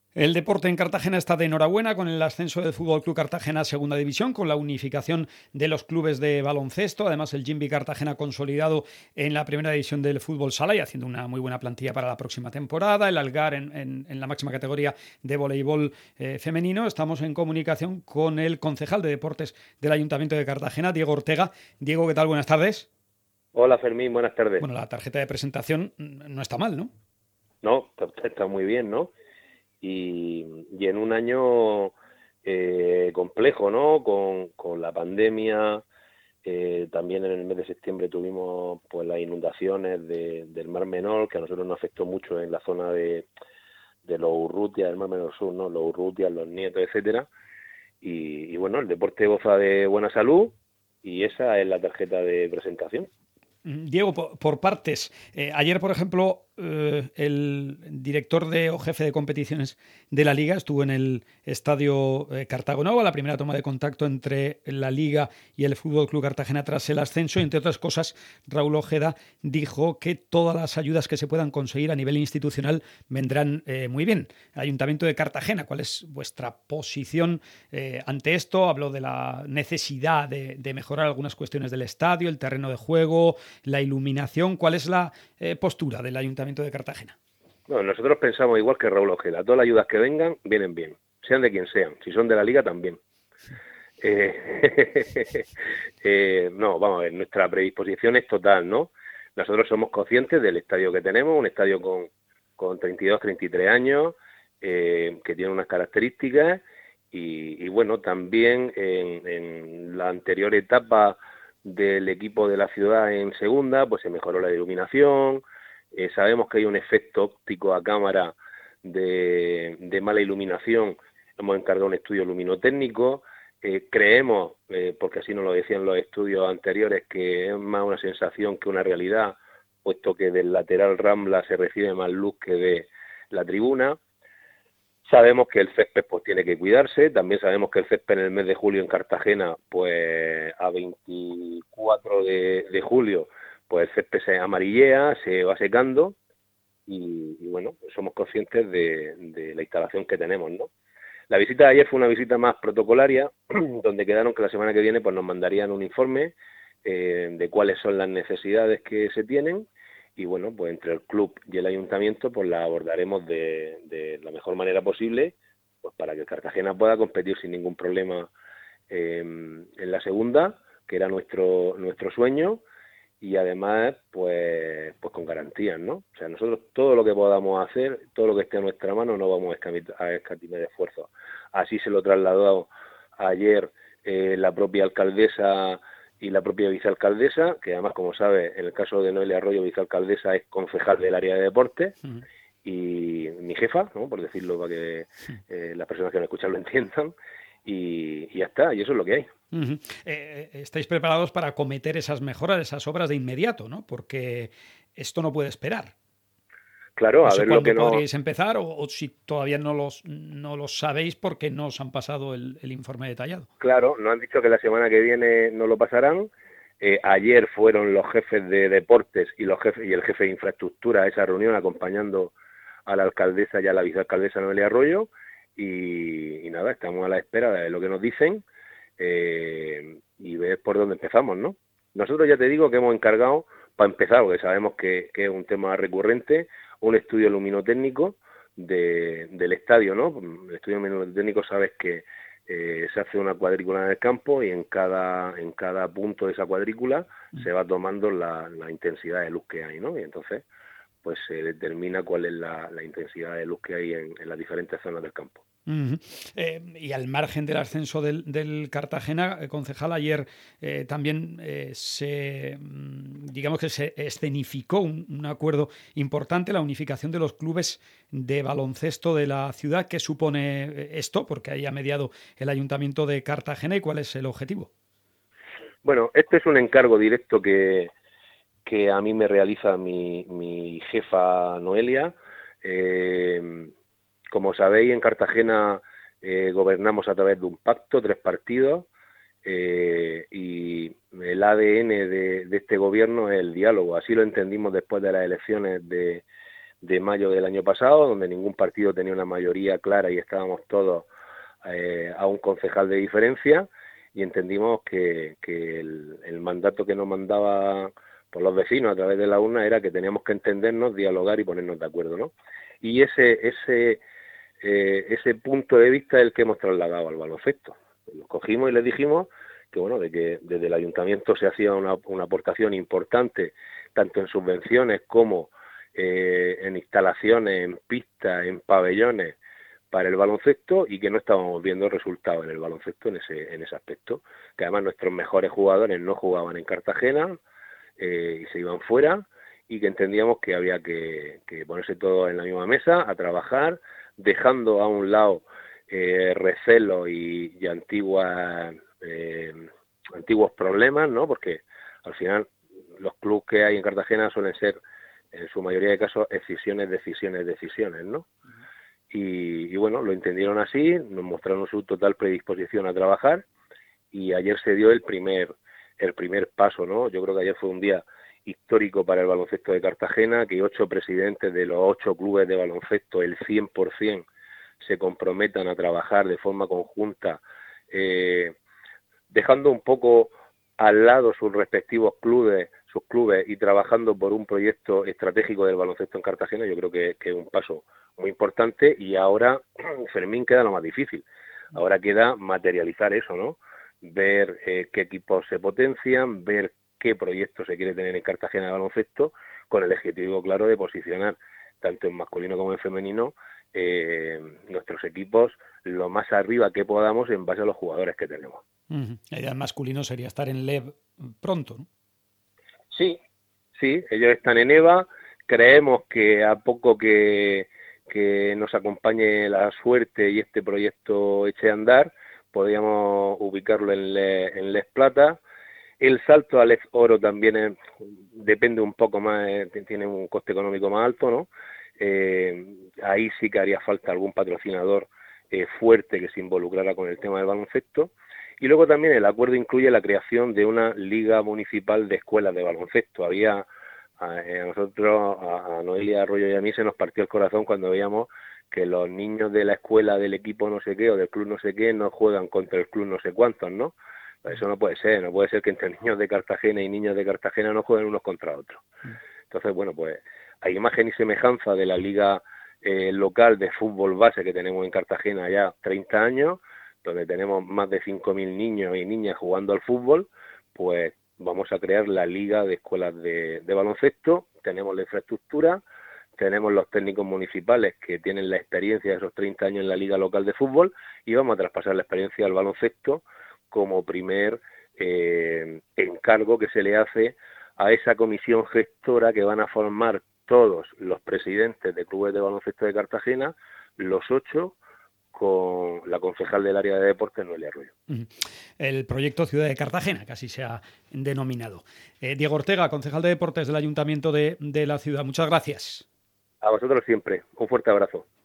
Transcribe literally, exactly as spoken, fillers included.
El deporte en Cartagena está de enhorabuena con el ascenso del Fútbol Club Cartagena a Segunda División, con la unificación de los clubes de baloncesto. Además, el Jimby Cartagena consolidado en la primera división del fútbol sala y haciendo una muy buena plantilla para la próxima temporada. El Algar en, en, en la máxima categoría de voleibol eh, femenino. Estamos en comunicación con el concejal de deportes del Ayuntamiento de Cartagena, Diego Ortega. Diego, ¿qué tal? Buenas tardes. Hola Fermín, buenas tardes. Bueno, la tarjeta de presentación no está mal, ¿no? No, está, está muy bien, ¿no? Y, y en un año eh, complejo, ¿no? Con, con la pandemia, eh, también en el mes de septiembre tuvimos pues las inundaciones de, del Mar Menor, que a nosotros nos afectó mucho en la zona de, de los Urrutia, del Mar Menor Sur, ¿no? Los Urrutia, los Nietos, etcétera. Y, y bueno, el deporte goza de buena salud y esa es la tarjeta de presentación. Diego, por, por partes. Eh, ayer, por ejemplo, eh, el director de o jefe de competiciones de la Liga estuvo en el estadio eh, Cartago Nova, la primera toma de contacto entre la Liga y el Fútbol Club Cartagena tras el ascenso. Y, entre otras cosas, Raúl Ojeda dijo que todas las ayudas que se puedan conseguir a nivel institucional vendrán eh, muy bien. Ayuntamiento de Cartagena, ¿cuál es vuestra posición eh, ante esto? Habló de la necesidad de, de mejorar algunas cuestiones del estadio, el terreno de juego, la iluminación. ¿Cuál es la eh, postura del Ayuntamiento de Cartagena? Bueno, nosotros pensamos igual que Raúl Ojeda, todas las ayudas que vengan, vienen bien, sean de quien sean, si son de la Liga también. Eh, eh, no, vamos a ver, nuestra predisposición es total, ¿no? Nosotros somos conscientes del estadio que tenemos, un estadio con, con treinta y dos, treinta y tres años, eh, que tiene unas características y, y bueno, también en, en la anterior etapa del equipo de la ciudad en segunda, pues se mejoró la iluminación. Eh, sabemos que hay un efecto óptico a cámara de, de mala iluminación. Hemos encargado un estudio luminotécnico. Eh, creemos, eh, porque así nos lo decían los estudios anteriores, que es más una sensación que una realidad, puesto que del lateral Rambla se recibe más luz que de la tribuna. Sabemos que el césped pues tiene que cuidarse, también sabemos que el césped en el mes de julio en Cartagena, pues a veinticuatro de, de julio, pues el césped se amarillea, se va secando y, y bueno, pues somos conscientes de, de la instalación que tenemos, ¿no? La visita de ayer fue una visita más protocolaria, donde quedaron que la semana que viene pues nos mandarían un informe eh, de cuáles son las necesidades que se tienen y bueno, pues entre el club y el ayuntamiento pues la abordaremos de, de la mejor manera posible pues para que Cartagena pueda competir sin ningún problema eh, en la segunda, que era nuestro nuestro sueño y además pues pues con garantías, ¿no? O sea, nosotros todo lo que podamos hacer, todo lo que esté a nuestra mano no vamos a escatimar esfuerzos. Así se lo trasladó ayer eh, la propia alcaldesa y la propia vicealcaldesa, que además, como sabe, en el caso de Noelia Arroyo, vicealcaldesa es concejal del área de deportes, uh-huh. y mi jefa, ¿no? Por decirlo para que eh, las personas que me escuchan lo entiendan, y, y ya está, y eso es lo que hay. Uh-huh. Eh, ¿Estáis preparados para acometer esas mejoras, esas obras de inmediato, ¿no? Porque esto no puede esperar. Claro, no a sé ver lo cuándo que podríais no... empezar o, o si todavía no los, no los sabéis porque no os han pasado el, el informe detallado. Claro, nos han dicho que la semana que viene no lo pasarán. Eh, ayer fueron los jefes de deportes y los jefes y el jefe de infraestructura a esa reunión acompañando a la alcaldesa y a la vicealcaldesa Noelia Arroyo y, y nada, estamos a la espera de lo que nos dicen eh, y ver por dónde empezamos, ¿no? Nosotros ya te digo que hemos encargado, para empezar, porque sabemos que, que es un tema recurrente, un estudio luminotécnico de, del estadio, ¿no? El estudio luminotécnico sabes que eh, se hace una cuadrícula en el campo y en cada en cada punto de esa cuadrícula se va tomando la, la intensidad de luz que hay, ¿no? Y entonces pues se determina cuál es la, la intensidad de luz que hay en, en las diferentes zonas del campo. Uh-huh. Eh, y al margen del ascenso del, del Cartagena, eh, concejal, ayer eh, también eh, se, digamos que se escenificó un, un acuerdo importante, la unificación de los clubes de baloncesto de la ciudad. ¿Qué supone esto? Porque ahí ha mediado el Ayuntamiento de Cartagena. ¿Y cuál es el objetivo? Bueno, este es un encargo directo que, que a mí me realiza mi, mi jefa Noelia. Eh, Como sabéis, en Cartagena eh, gobernamos a través de un pacto, tres partidos, eh, y el A D N de, de este gobierno es el diálogo. Así lo entendimos después de las elecciones de, de mayo del año pasado, donde ningún partido tenía una mayoría clara y estábamos todos eh, a un concejal de diferencia, y entendimos que, que el, el mandato que nos mandaba por los vecinos a través de la urna era que teníamos que entendernos, dialogar y ponernos de acuerdo, ¿no? Y ese ese eh, ese punto de vista es el que hemos trasladado al baloncesto. Los cogimos y les dijimos que, bueno, de que desde el ayuntamiento se hacía una, una aportación importante, tanto en subvenciones como eh, en instalaciones, en pistas, en pabellones para el baloncesto, y que no estábamos viendo resultados en el baloncesto en ese en ese aspecto, que además nuestros mejores jugadores no jugaban en Cartagena eh, y se iban fuera, y que entendíamos que había que, que ponerse todos en la misma mesa a trabajar, dejando a un lado eh, recelos y, y antiguas eh, antiguos problemas, ¿no? Porque al final los clubes que hay en Cartagena suelen ser, en su mayoría de casos, decisiones, decisiones, decisiones, ¿no? Y, y bueno, lo entendieron así, nos mostraron su total predisposición a trabajar, y ayer se dio el primer el primer paso, ¿no? Yo creo que ayer fue un día histórico para el baloncesto de Cartagena, que ocho presidentes de los ocho clubes de baloncesto, el cien por ciento, se comprometan a trabajar de forma conjunta, eh, dejando un poco al lado sus respectivos clubes, sus clubes, y trabajando por un proyecto estratégico del baloncesto en Cartagena. Yo creo que, que es un paso muy importante, y ahora, Fermín, queda lo más difícil. Ahora queda materializar eso, ¿no? Ver eh, qué equipos se potencian, ver qué proyectos se quiere tener en Cartagena de baloncesto, con el objetivo claro de posicionar, tanto en masculino como en femenino, eh, nuestros equipos lo más arriba que podamos en base a los jugadores que tenemos. Uh-huh. La idea del masculino sería estar en L E V pronto, ¿no? Sí, sí, ellos están en EVA. Creemos que a poco que, que nos acompañe la suerte y este proyecto eche a andar, podríamos ubicarlo en, Le, en Les Plata. El salto al ex oro también es, depende un poco más, eh, tiene un coste económico más alto, ¿no? Eh, ahí sí que haría falta algún patrocinador eh, fuerte que se involucrara con el tema del baloncesto. Y luego también el acuerdo incluye la creación de una liga municipal de escuelas de baloncesto. Había a, a nosotros, a, a Noelia Arroyo y a mí, se nos partió el corazón cuando veíamos que los niños de la escuela del equipo no sé qué o del club no sé qué no juegan contra el club no sé cuántos, ¿no? Eso no puede ser, no puede ser que entre niños de Cartagena y niños de Cartagena no jueguen unos contra otros. Entonces, bueno, pues a imagen y semejanza de la liga eh, local de fútbol base que tenemos en Cartagena ya treinta años, donde tenemos más de cinco mil niños y niñas jugando al fútbol, pues vamos a crear la liga de escuelas de, de baloncesto. Tenemos la infraestructura, tenemos los técnicos municipales que tienen la experiencia de esos treinta años en la liga local de fútbol, y vamos a traspasar la experiencia al baloncesto como primer eh, encargo que se le hace a esa comisión gestora que van a formar todos los presidentes de clubes de baloncesto de Cartagena, los ocho, con la concejal del área de deportes, Noelia Arroyo. El proyecto Ciudad de Cartagena, que así se ha denominado. Eh, Diego Ortega, concejal de deportes del Ayuntamiento de, de la ciudad, muchas gracias. A vosotros siempre. Un fuerte abrazo.